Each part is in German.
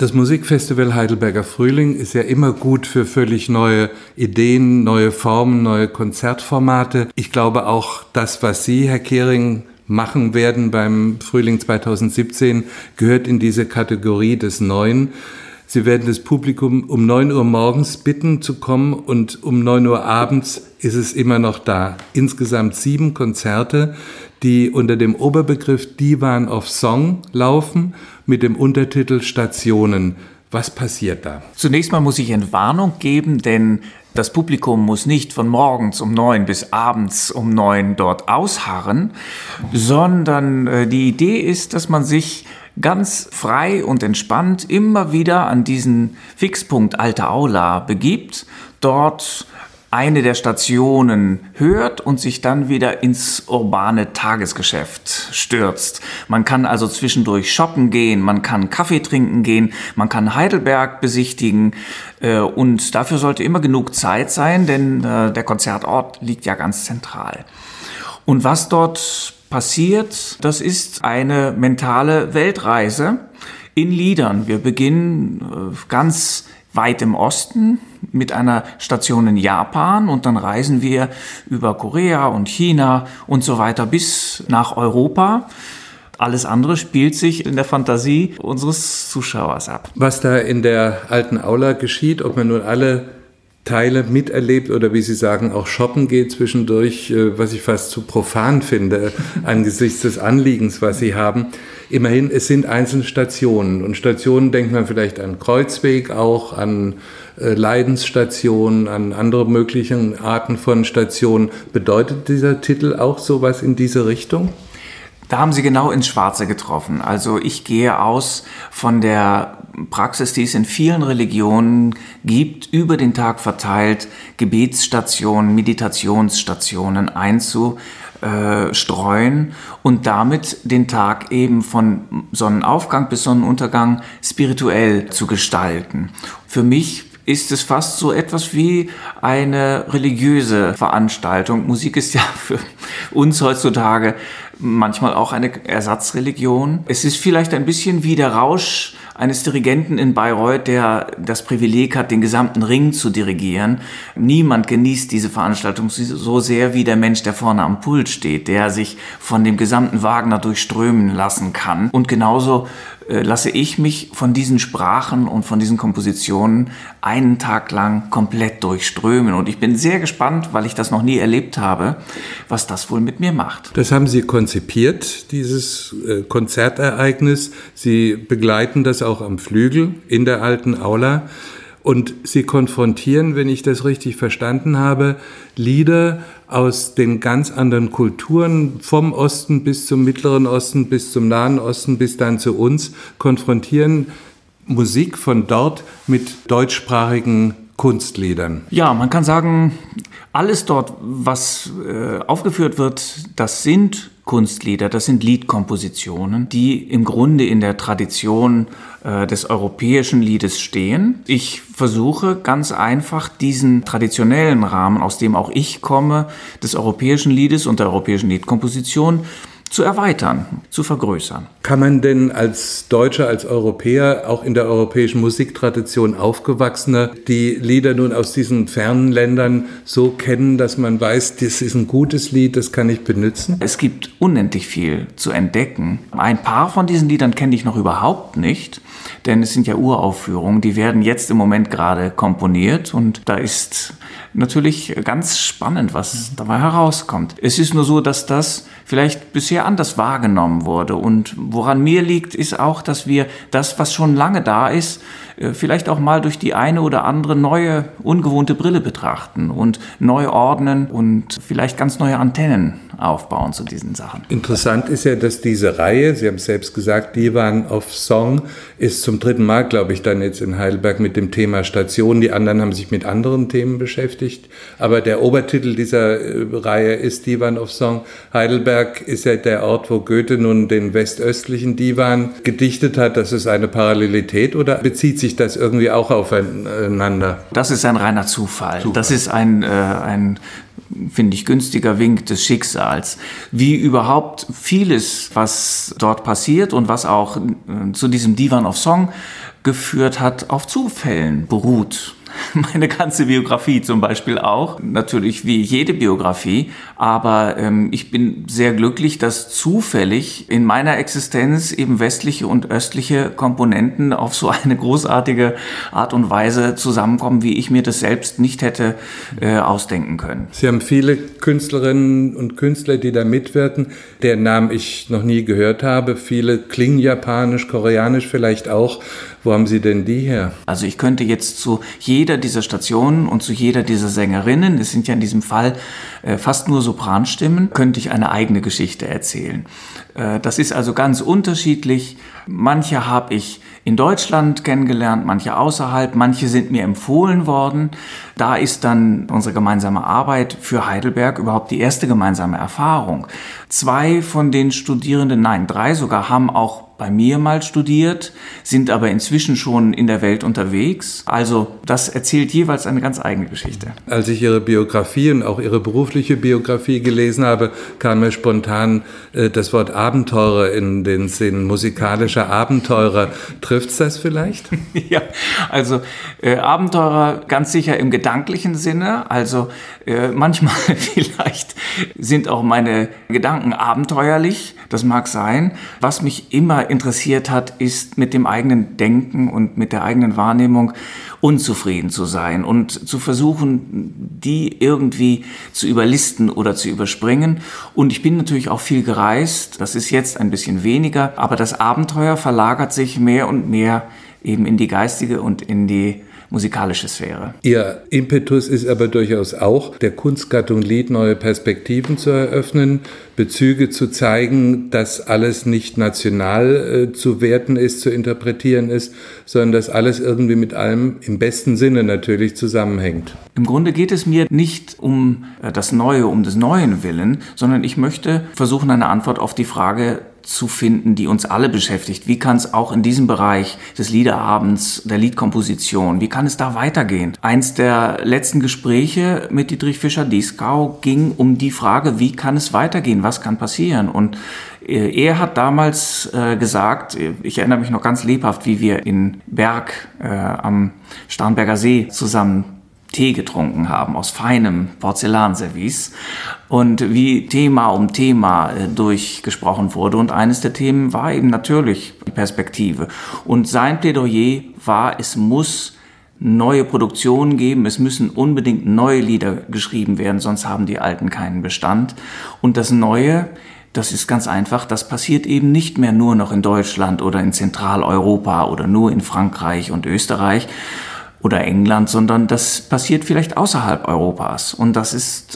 Das Musikfestival Heidelberger Frühling ist ja immer gut für völlig neue Ideen, neue Formen, neue Konzertformate. Ich glaube auch, das, was Sie, Herr Kehring, machen werden beim Frühling 2017, gehört in diese Kategorie des Neuen. Sie werden das Publikum um 9 Uhr morgens bitten zu kommen und um 9 Uhr abends ist es immer noch da. Insgesamt 7 Konzerte, die unter dem Oberbegriff Divan of Song laufen, mit dem Untertitel Stationen. Was passiert da? Zunächst mal muss ich Entwarnung geben, denn das Publikum muss nicht von morgens um 9 bis abends um 9 dort ausharren, sondern die Idee ist, dass man sich ganz frei und entspannt immer wieder an diesen Fixpunkt Alte Aula begibt, dort eine der Stationen hört und sich dann wieder ins urbane Tagesgeschäft stürzt. Man kann also zwischendurch shoppen gehen, man kann Kaffee trinken gehen, man kann Heidelberg besichtigen und dafür sollte immer genug Zeit sein, denn der Konzertort liegt ja ganz zentral. Und was dort passiert, das ist eine mentale Weltreise in Liedern. Wir beginnen ganz weit im Osten mit einer Station in Japan und dann reisen wir über Korea und China und so weiter bis nach Europa. Alles andere spielt sich in der Fantasie unseres Zuschauers ab. Was da in der Alten Aula geschieht, ob man nun alle Teile miterlebt oder wie Sie sagen, auch shoppen geht zwischendurch, was ich fast zu profan finde, angesichts des Anliegens, was Sie haben. Immerhin, es sind einzelne Stationen. Und Stationen denkt man vielleicht an Kreuzweg auch, an Leidensstationen, an andere möglichen Arten von Stationen. Bedeutet dieser Titel auch sowas in diese Richtung? Da haben Sie genau ins Schwarze getroffen. Also ich gehe aus von der Praxis, die es in vielen Religionen gibt, über den Tag verteilt Gebetsstationen, Meditationsstationen einzustreuen und damit den Tag eben von Sonnenaufgang bis Sonnenuntergang spirituell zu gestalten. Für mich ist es fast so etwas wie eine religiöse Veranstaltung. Musik ist ja für uns heutzutage manchmal auch eine Ersatzreligion. Es ist vielleicht ein bisschen wie der Rausch eines Dirigenten in Bayreuth, der das Privileg hat, den gesamten Ring zu dirigieren. Niemand genießt diese Veranstaltung so sehr wie der Mensch, der vorne am Pult steht, der sich von dem gesamten Wagner durchströmen lassen kann. Und genauso lasse ich mich von diesen Sprachen und von diesen Kompositionen einen Tag lang komplett durchströmen. Und ich bin sehr gespannt, weil ich das noch nie erlebt habe, was das wohl mit mir macht. Das haben Sie konzipiert, dieses Konzertereignis. Sie begleiten das auch am Flügel in der Alten Aula. Und Sie konfrontieren, wenn ich das richtig verstanden habe, Lieder aus den ganz anderen Kulturen, vom Osten bis zum Mittleren Osten, bis zum Nahen Osten, bis dann zu uns, konfrontieren Musik von dort mit deutschsprachigen Kunstliedern. Ja, man kann sagen, alles dort, was aufgeführt wird, das sind Kunstlieder, das sind Liedkompositionen, die im Grunde in der Tradition des europäischen Liedes stehen. Ich versuche ganz einfach diesen traditionellen Rahmen, aus dem auch ich komme, des europäischen Liedes und der europäischen Liedkomposition zu erweitern, zu vergrößern. Kann man denn als Deutscher, als Europäer, auch in der europäischen Musiktradition aufgewachsener, die Lieder nun aus diesen fernen Ländern so kennen, dass man weiß, das ist ein gutes Lied, das kann ich benutzen? Es gibt unendlich viel zu entdecken. Ein paar von diesen Liedern kenne ich noch überhaupt nicht, denn es sind ja Uraufführungen, die werden jetzt im Moment gerade komponiert und da ist natürlich ganz spannend, was dabei herauskommt. Es ist nur so, dass das vielleicht bisher anders wahrgenommen wurde und woran mir liegt, ist auch, dass wir das, was schon lange da ist, vielleicht auch mal durch die eine oder andere neue, ungewohnte Brille betrachten und neu ordnen und vielleicht ganz neue Antennen aufbauen zu diesen Sachen. Interessant ist ja, dass diese Reihe, Sie haben es selbst gesagt, Divan of Song, ist zum 3. Mal, glaube ich, dann jetzt in Heidelberg mit dem Thema Station. Die anderen haben sich mit anderen Themen beschäftigt. Aber der Obertitel dieser Reihe ist Divan of Song. Heidelberg ist ja der Ort, wo Goethe nun den westöstlichen Divan gedichtet hat. Das ist eine Parallelität oder bezieht sich das irgendwie auch aufeinander? Das ist ein reiner Zufall. Das ist ein finde ich, günstiger Wink des Schicksals. Wie überhaupt vieles, was dort passiert und was auch zu diesem Divan of Song geführt hat, auf Zufällen beruht. Meine ganze Biografie zum Beispiel auch, natürlich wie jede Biografie, aber ich bin sehr glücklich, dass zufällig in meiner Existenz eben westliche und östliche Komponenten auf so eine großartige Art und Weise zusammenkommen, wie ich mir das selbst nicht hätte ausdenken können. Sie haben viele Künstlerinnen und Künstler, die da mitwirken, deren Namen ich noch nie gehört habe. Viele klingen japanisch, koreanisch vielleicht auch. Wo haben Sie denn die her? Also ich könnte jetzt zu jeder dieser Stationen und zu jeder dieser Sängerinnen, es sind ja in diesem Fall fast nur Sopranstimmen, könnte ich eine eigene Geschichte erzählen. Das ist also ganz unterschiedlich. Manche habe ich in Deutschland kennengelernt, manche außerhalb, manche sind mir empfohlen worden. Da ist dann unsere gemeinsame Arbeit für Heidelberg überhaupt die erste gemeinsame Erfahrung. 2 von den Studierenden, nein, 3 sogar, haben auch bei mir mal studiert, sind aber inzwischen schon in der Welt unterwegs. Also das erzählt jeweils eine ganz eigene Geschichte. Als ich Ihre Biografie und auch Ihre berufliche Biografie gelesen habe, kam mir spontan das Wort Abenteurer in den Sinn, musikalischer Abenteurer. Trifft's das vielleicht? Ja, also Abenteurer ganz sicher im gedanklichen Sinne. Also manchmal vielleicht sind auch meine Gedanken abenteuerlich, das mag sein. Was mich immer interessiert hat, ist mit dem eigenen Denken und mit der eigenen Wahrnehmung unzufrieden zu sein und zu versuchen, die irgendwie zu überlisten oder zu überspringen. Und ich bin natürlich auch viel gereist, das ist jetzt ein bisschen weniger, aber das Abenteuer verlagert sich mehr und mehr eben in die geistige und in die musikalische Sphäre. Ihr Impetus ist aber durchaus auch, der Kunstgattung Lied neue Perspektiven zu eröffnen, Bezüge zu zeigen, dass alles nicht national zu werten ist, zu interpretieren ist, sondern dass alles irgendwie mit allem im besten Sinne natürlich zusammenhängt. Im Grunde geht es mir nicht um das Neue, um des Neuen willen, sondern ich möchte versuchen, eine Antwort auf die Frage zu finden, die uns alle beschäftigt. Wie kann es auch in diesem Bereich des Liederabends, der Liedkomposition, wie kann es da weitergehen? Eins der letzten Gespräche mit Dietrich Fischer-Dieskau ging um die Frage, wie kann es weitergehen? Was kann passieren? Und er hat damals gesagt, ich erinnere mich noch ganz lebhaft, wie wir in Berg am Starnberger See zusammen Tee getrunken haben aus feinem Porzellanservice und wie Thema um Thema durchgesprochen wurde. Und eines der Themen war eben natürlich die Perspektive. Und sein Plädoyer war, es muss neue Produktionen geben, es müssen unbedingt neue Lieder geschrieben werden, sonst haben die alten keinen Bestand. Und das Neue, das ist ganz einfach, das passiert eben nicht mehr nur noch in Deutschland oder in Zentraleuropa oder nur in Frankreich und Österreich oder England, sondern das passiert vielleicht außerhalb Europas. Und das ist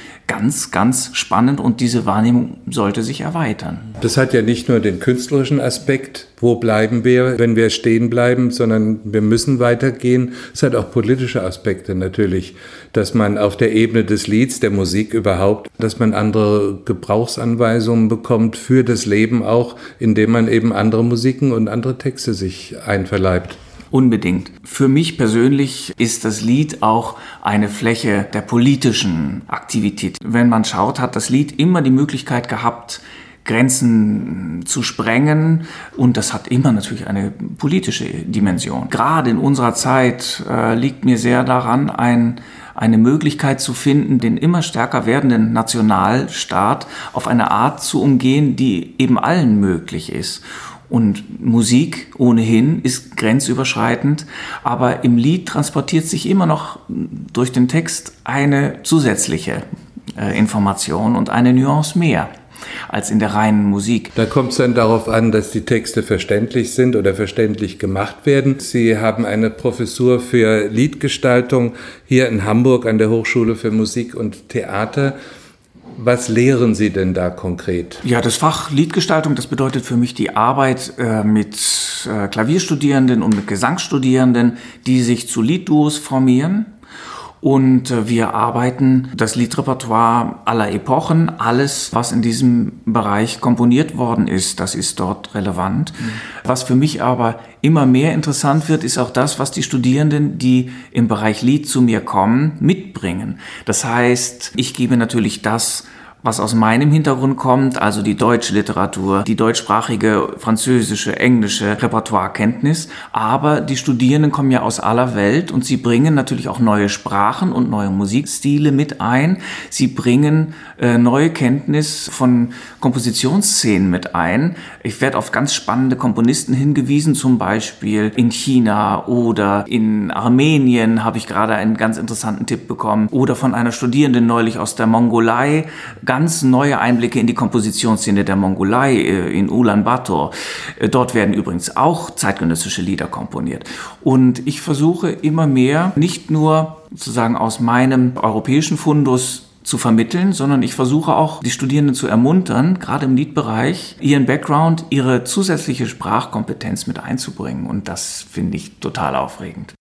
ganz, ganz spannend und diese Wahrnehmung sollte sich erweitern. Das hat ja nicht nur den künstlerischen Aspekt, wo bleiben wir, wenn wir stehen bleiben, sondern wir müssen weitergehen. Es hat auch politische Aspekte natürlich, dass man auf der Ebene des Lieds, der Musik überhaupt, dass man andere Gebrauchsanweisungen bekommt für das Leben auch, indem man eben andere Musiken und andere Texte sich einverleibt. Unbedingt. Für mich persönlich ist das Lied auch eine Fläche der politischen Aktivität. Wenn man schaut, hat das Lied immer die Möglichkeit gehabt, Grenzen zu sprengen und das hat immer natürlich eine politische Dimension. Gerade in unserer Zeit liegt mir sehr daran, eine Möglichkeit zu finden, den immer stärker werdenden Nationalstaat auf eine Art zu umgehen, die eben allen möglich ist. Und Musik ohnehin ist grenzüberschreitend, aber im Lied transportiert sich immer noch durch den Text eine zusätzliche Information und eine Nuance mehr als in der reinen Musik. Da kommt es dann darauf an, dass die Texte verständlich sind oder verständlich gemacht werden. Sie haben eine Professur für Liedgestaltung hier in Hamburg an der Hochschule für Musik und Theater. Was lehren Sie denn da konkret? Ja, das Fach Liedgestaltung, das bedeutet für mich die Arbeit mit Klavierstudierenden und mit Gesangsstudierenden, die sich zu Liedduos formieren. Und wir arbeiten das Liedrepertoire aller Epochen, alles, was in diesem Bereich komponiert worden ist, das ist dort relevant. Was für mich aber immer mehr interessant wird, ist auch das, was die Studierenden, die im Bereich Lied zu mir kommen, mitbringen. Das heißt, ich gebe natürlich das, was aus meinem Hintergrund kommt, also die deutsche Literatur, die deutschsprachige, französische, englische Repertoirekenntnis. Aber die Studierenden kommen ja aus aller Welt und sie bringen natürlich auch neue Sprachen und neue Musikstile mit ein. Sie bringen neue Kenntnis von Kompositionsszenen mit ein. Ich werde auf ganz spannende Komponisten hingewiesen, zum Beispiel in China oder in Armenien habe ich gerade einen ganz interessanten Tipp bekommen. Oder von einer Studierenden neulich aus der Mongolei. Ganz neue Einblicke in die Kompositionsszene der Mongolei in Ulaanbaatar. Dort werden übrigens auch zeitgenössische Lieder komponiert. Und ich versuche immer mehr, nicht nur sozusagen aus meinem europäischen Fundus zu vermitteln, sondern ich versuche auch, die Studierenden zu ermuntern, gerade im Liedbereich, ihren Background, ihre zusätzliche Sprachkompetenz mit einzubringen. Und das finde ich total aufregend.